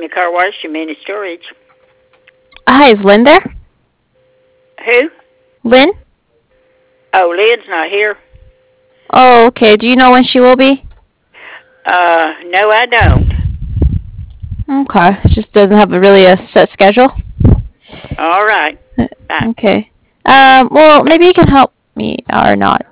Columbia Car Wash, Humana Storage. Hi, is Lynn there? Who? Lynn? Oh, Lynn's not here. Oh, okay. Do you know when she will be? No, I don't. Okay. Just doesn't have really a set schedule? All right. Bye. Okay. Well, maybe you can help me or not.